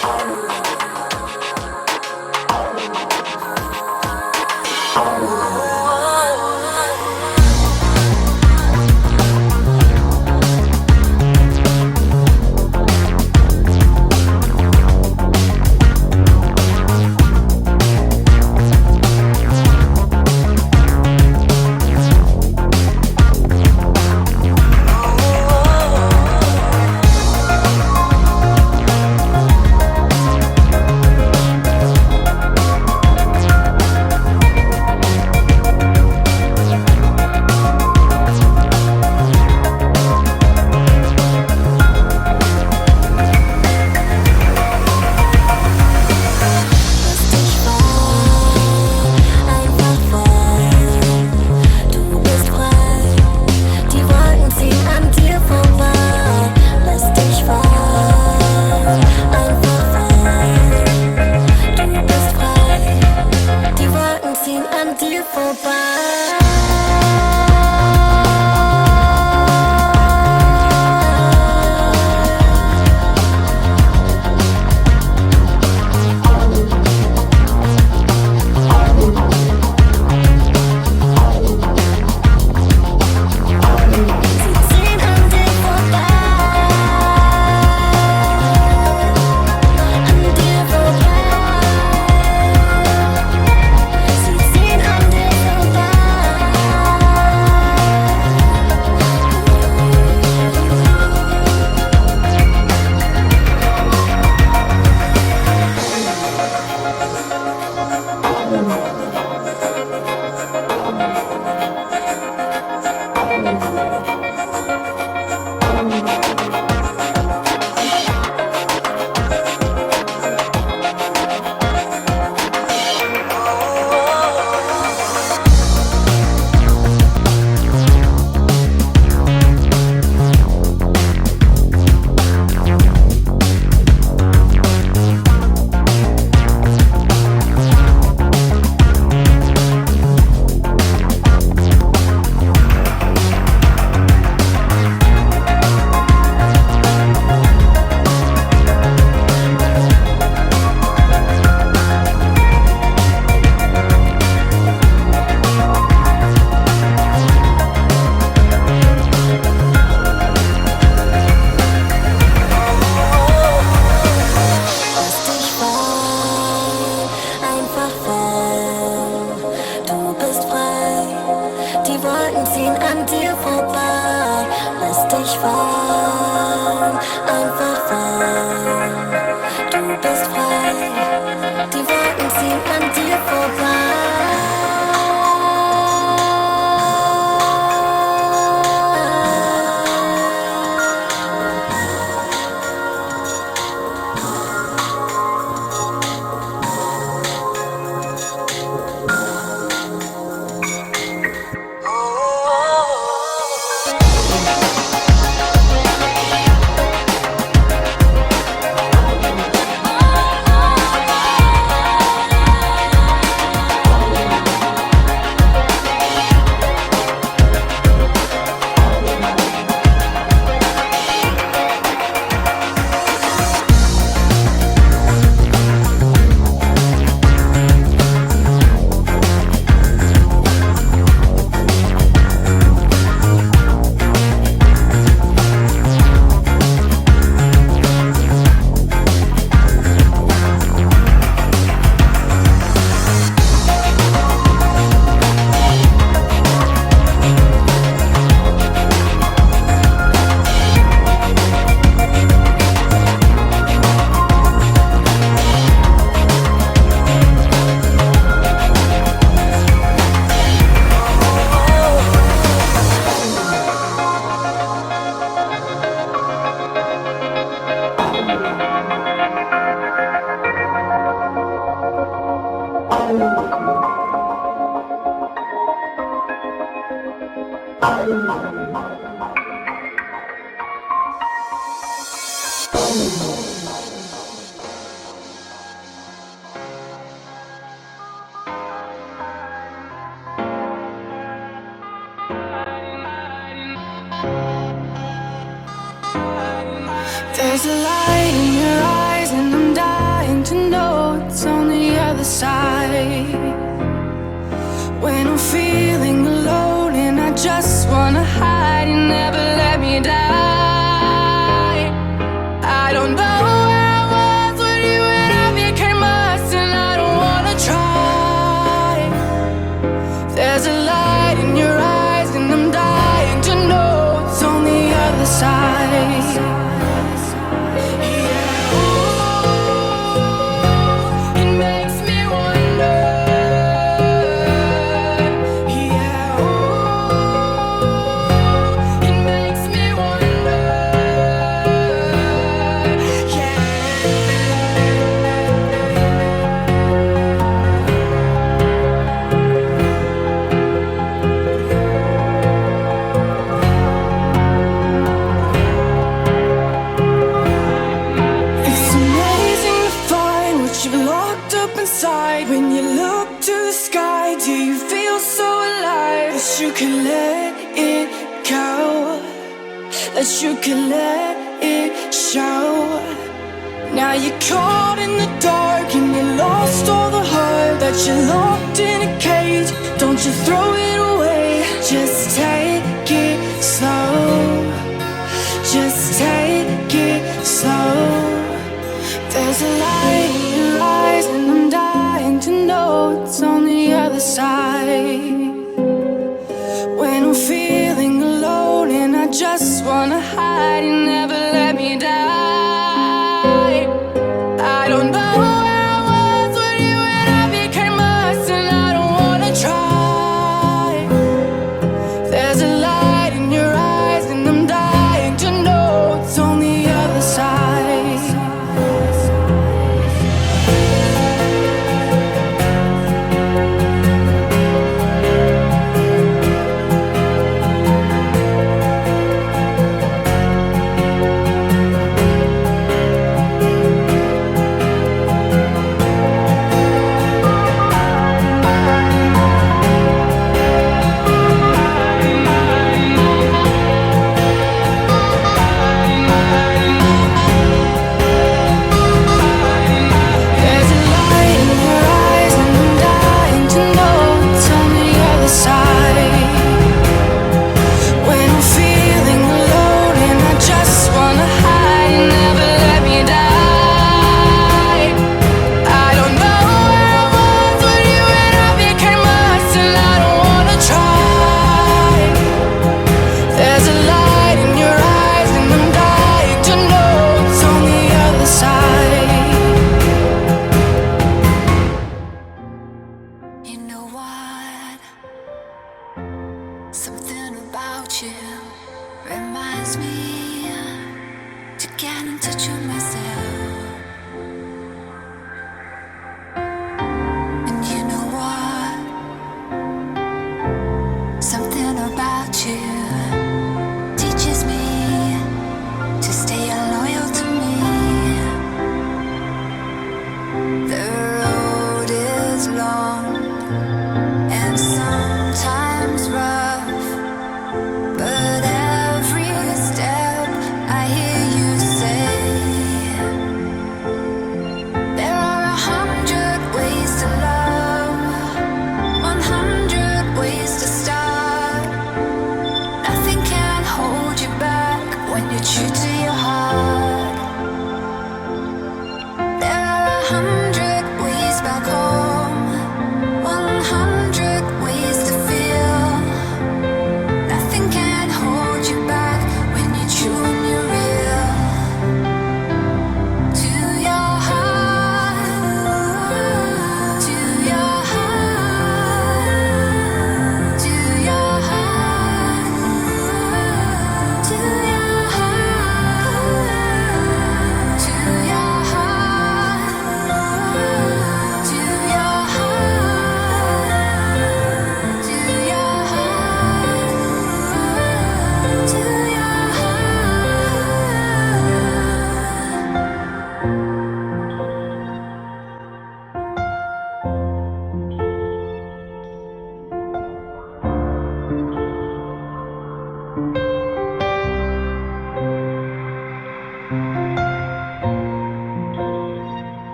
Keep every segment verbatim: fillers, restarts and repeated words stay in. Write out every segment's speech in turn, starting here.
There's a light in your eyes and I'm dying. side. When I'm feeling alone and I just wanna hide, you never let me die. I don't know where I was when you and I became us, and I don't wanna try. There's a light in your eyes and I'm dying to know it's on the other side. When you look to the sky, do you feel so alive? That you can let it go, that you can let it show. Now you're caught in the dark and you lost all the heart that you locked in a cage. Don't you throw it away, just take it slow. Just take it slow. There's a light in your eyes and I'm dying to know it's on the other side. When I'm feeling alone and I just wanna hide, you never let me die. I don't know where I was when you and I became us, and I don't wanna try. There's a light in your eyes and I'm dying to know it's on the other side.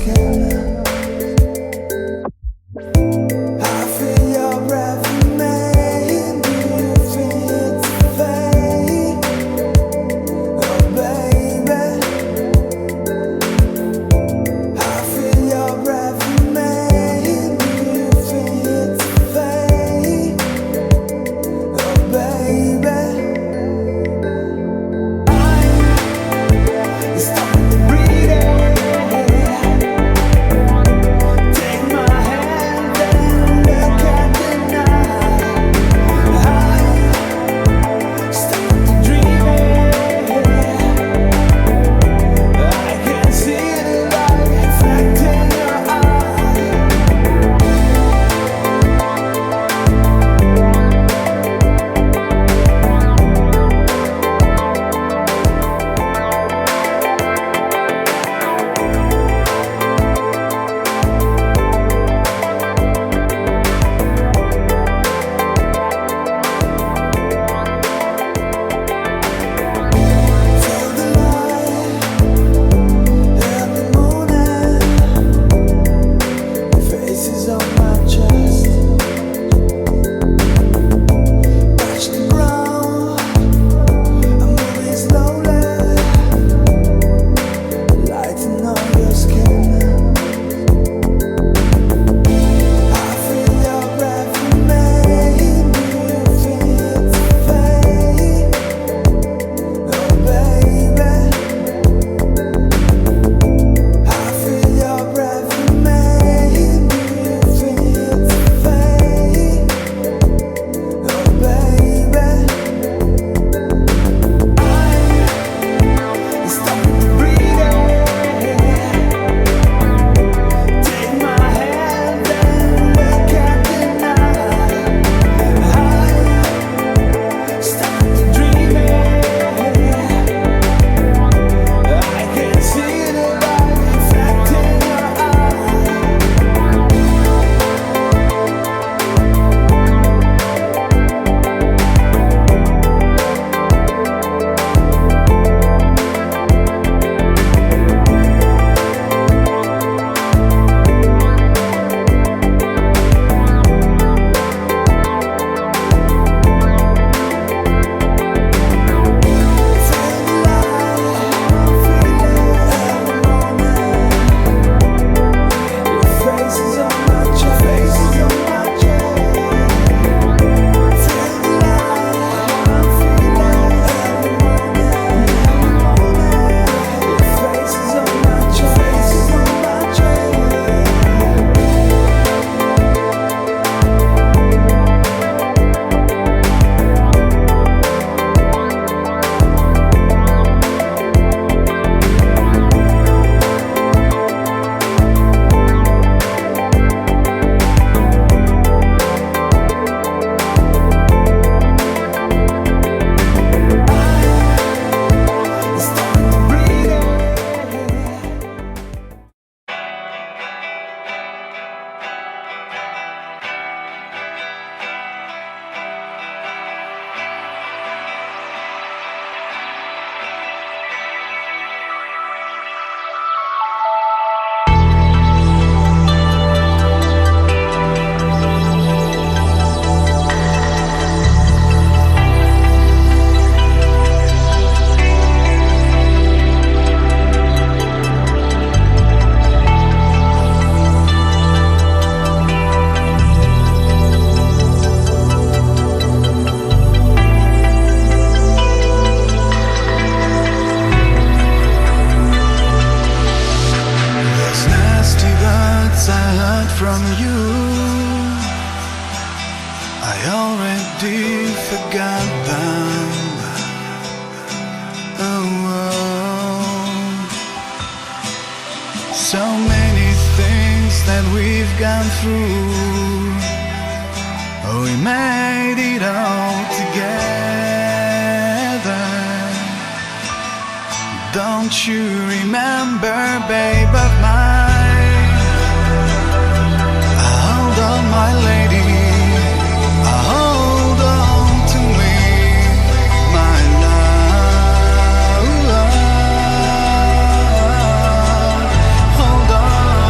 Hold on.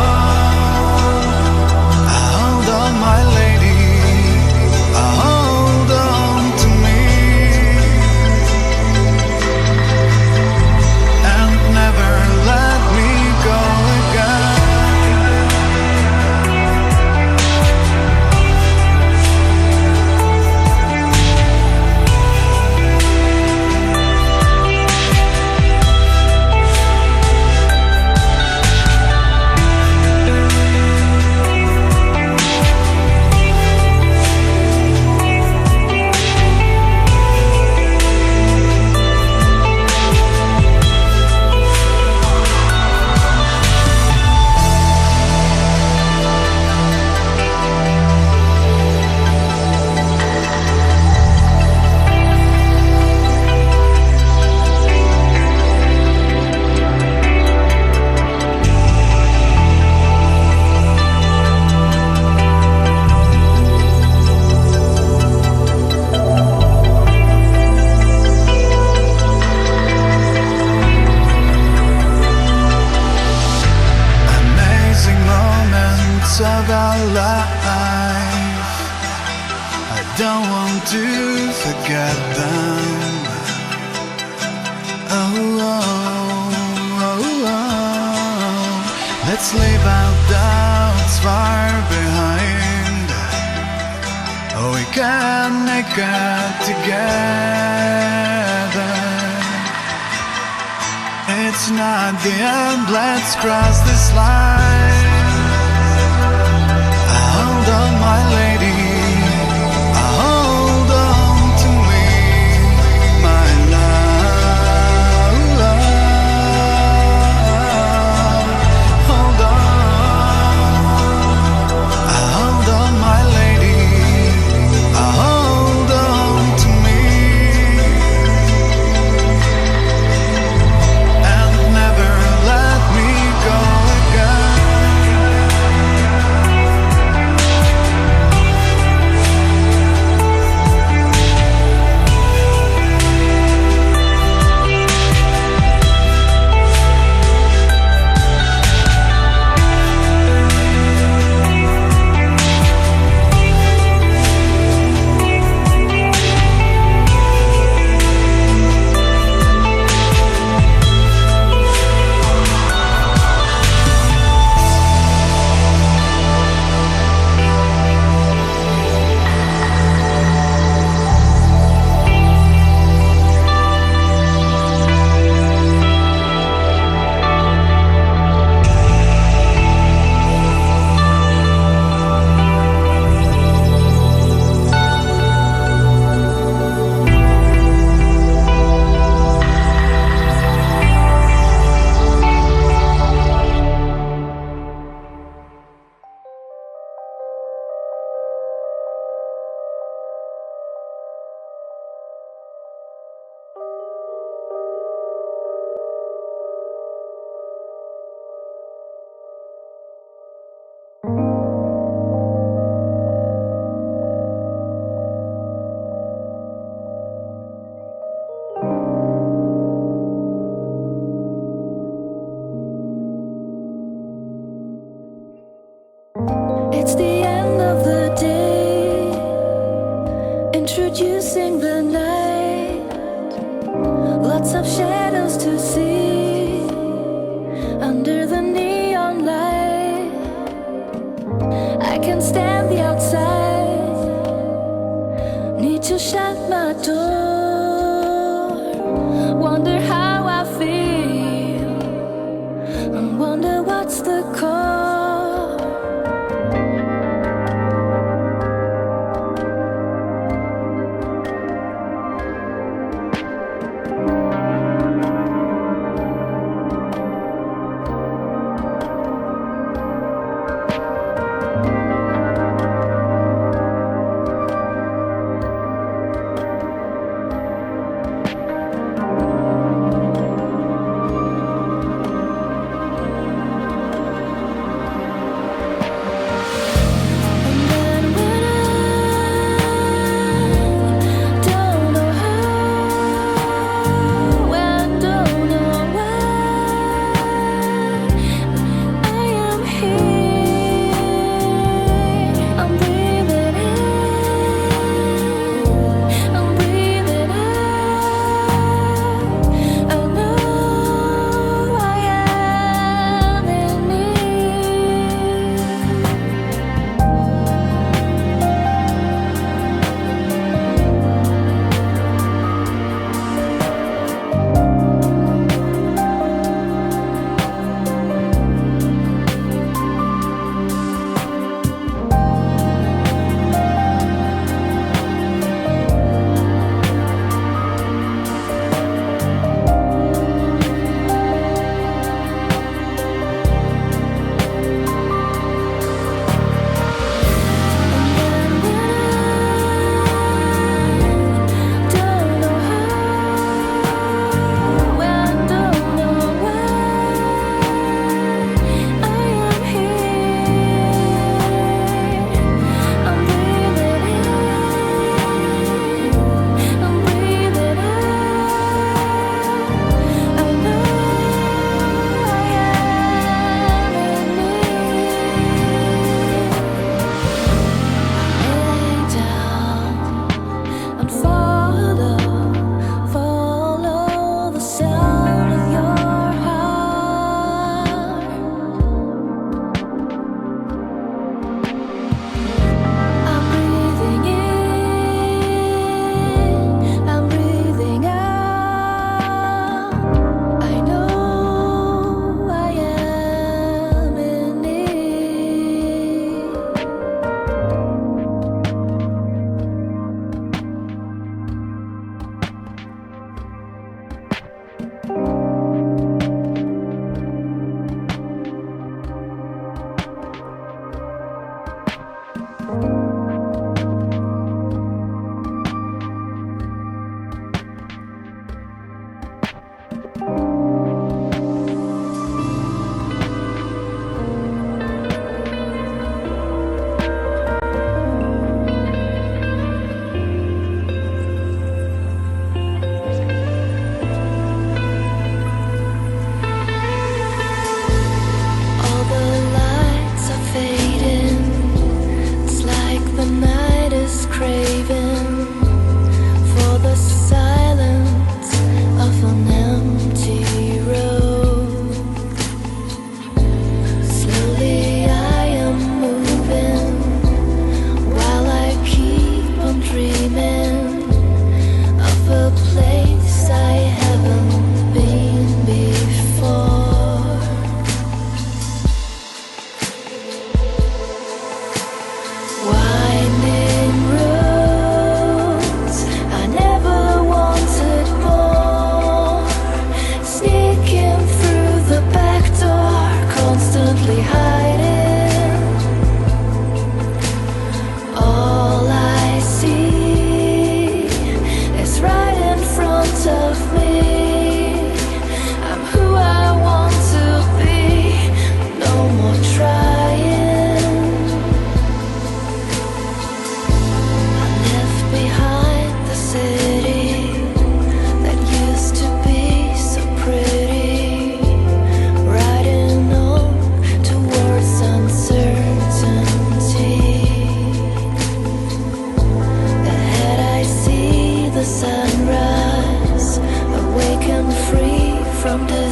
to forget them. Oh, oh, oh, oh. Let's leave our doubts far behind. Oh, we can make it together. It's not the end, let's cross this line. Hold on, my lady. Hold on to me, my love. Hold on. Hold on, my lady. Hold on to me. And never let me go again.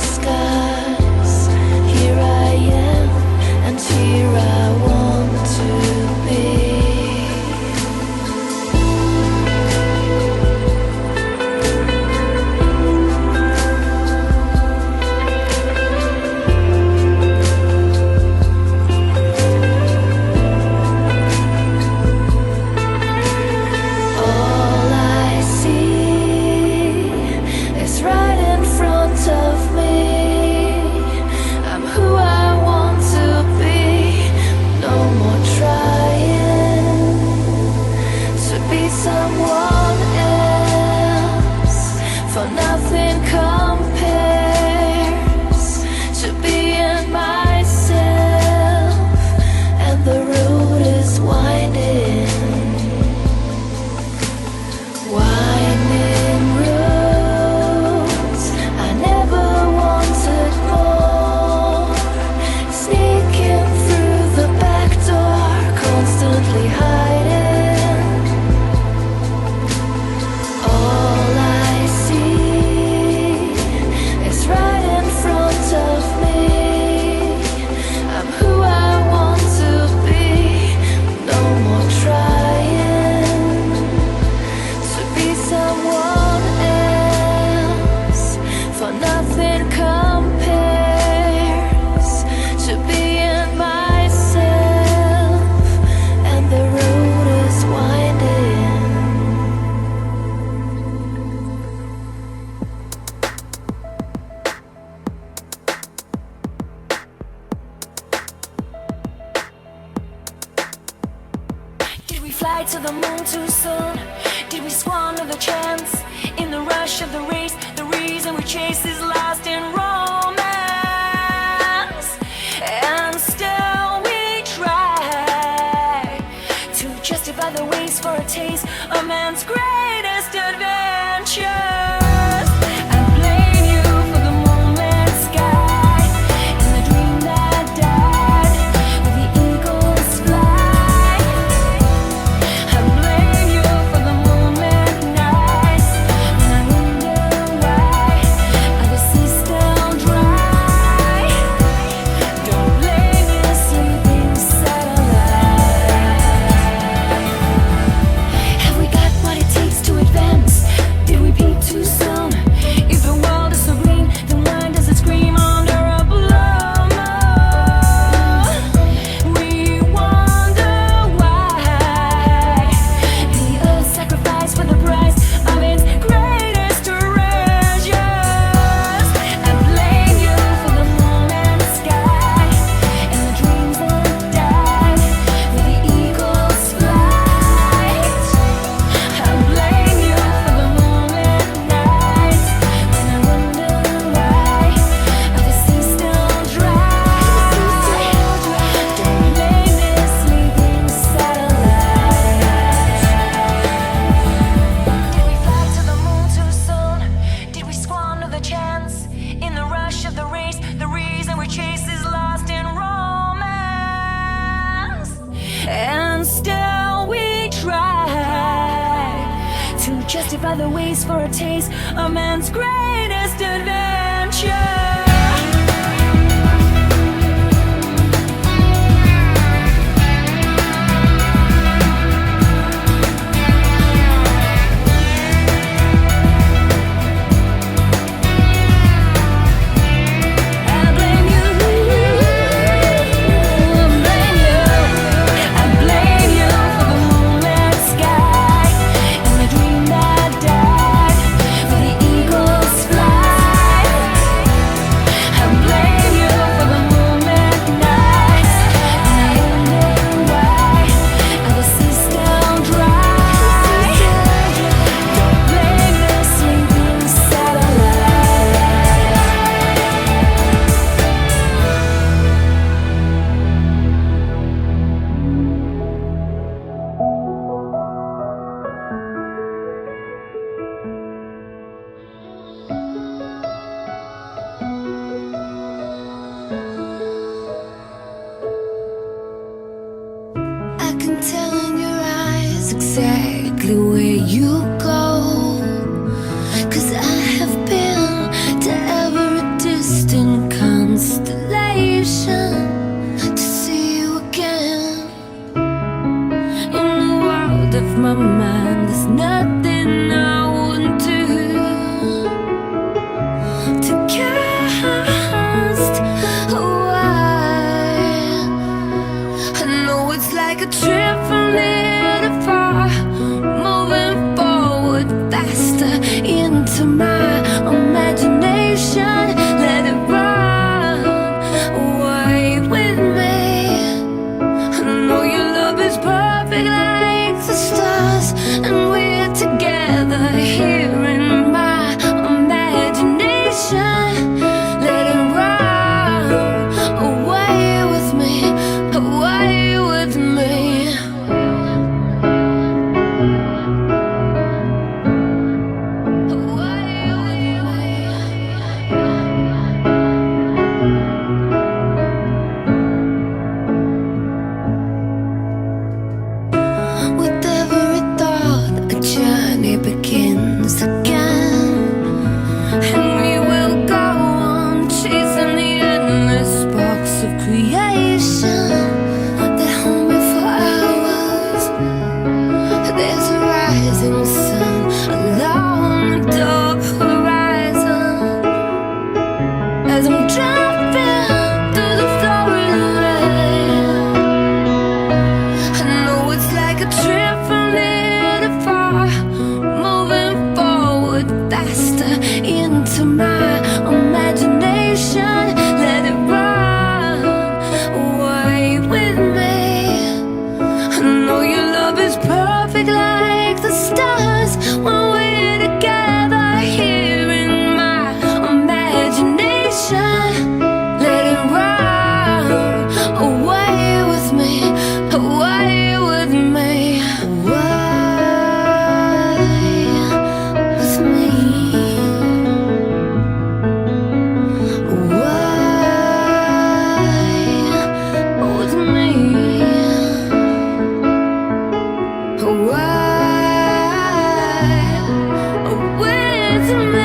skies. Here I am, and here I want to be. All I see is right in front of me. I'm who I want to be. No more trying to be someone else, for nothing compares to being myself. And the road is winding. Winding roads, I never wanted more. Sneaking through the back door, constantly hiding. All I see is right in front of me. I'm who I want to be. No more trying to be someone else, for nothing compares to being myself. And the road is winding. Did we fly to the moon too soon? Did we squander the chance in the rush of the race? The reason we chase is lost in romance, and still we try to justify the waste for a taste of man's greatest adventures. I blame you for the moonlit sky and the dream that died with the eagle's flight. I blame you for the moonlit nights when I wonder why are the seas still dry. Don't blame your sleeping satellite. Have we got what it takes to advance? Did we peak too soon? If the world is so green, then why does it scream under a blue moon? We wonder why the earth sacrificed for the price of its greatest treasures. I blame you for the moon and sky and the dreams that died with the eagle's flight. I blame you for the moonlit nights when I wonder why are the seas still dry. Don't blame this sleeping satellite. Did we fly to the moon too soon? Did we squander the chance in the rush of the race? The reason we chase is lost in romance, and still we try to justify the waste for a taste of man's greatest adventure. I blame you. I blame you. I blame you for the moonlit sky and the dream that died with the eagle's flight. to cast away. I know it's like a trip from near to far, moving forward faster into my imagination. Let it run away with me. I know your love is perfect like the stars, and we're together here in my imagination. Let it run away with me, away with me. With every thought, a journey begins again, and we will go on chasing the endless sparks of creation that hold me for hours. There's a rising sun along the dark horizon as I'm driving through the Florida rain. I know it's like a trip from near to far, moving forward faster into my imagination. Let it run away with me. I know your love is perfect like the stars when we're together here in my imagination. Let it run away with me, away with me, away with me, away with me, away with me.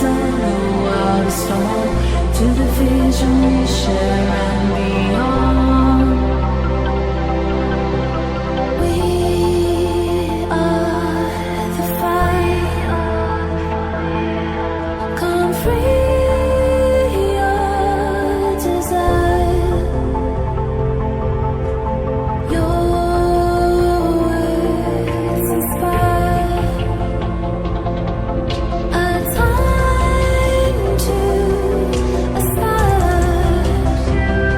of the wildest storm, to the vision we share and beyond. We are the fire. Come free your desire. Your words inspire a time to aspire.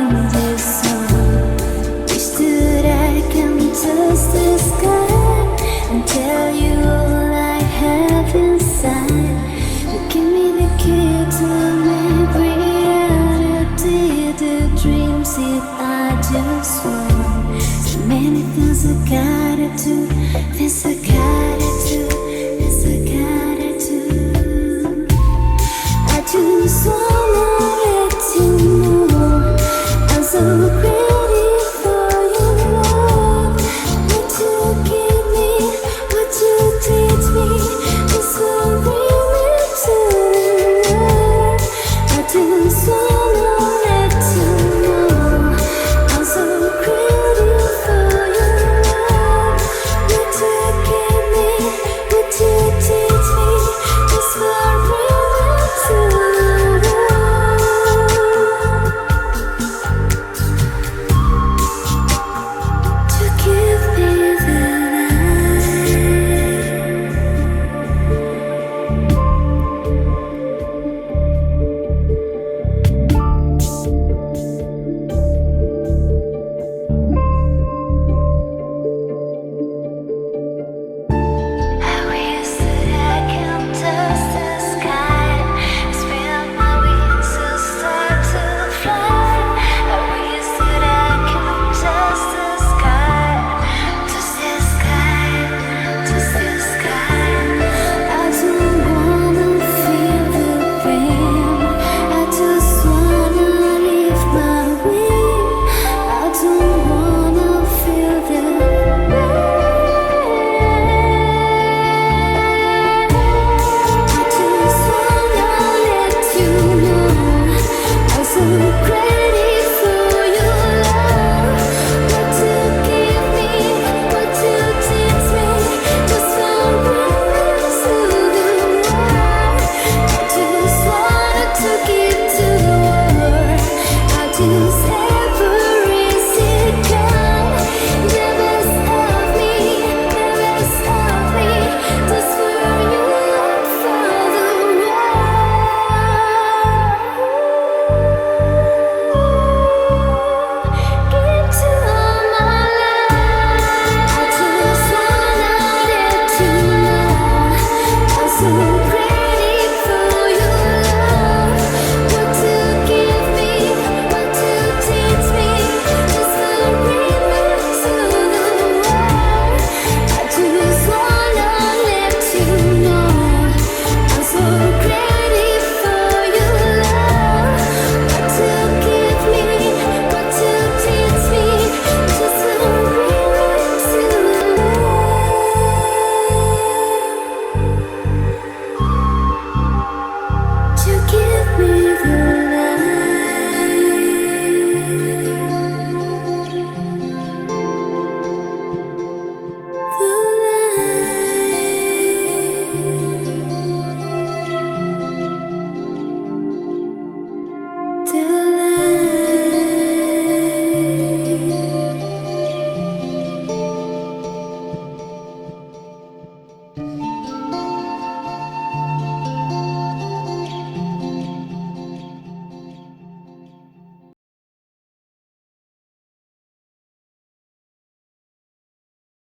sing this song. Wish that I can touch the sky and tell you all I have inside. You give me the key to make reality the dreams that I just want. So many things I gotta do, things I gotta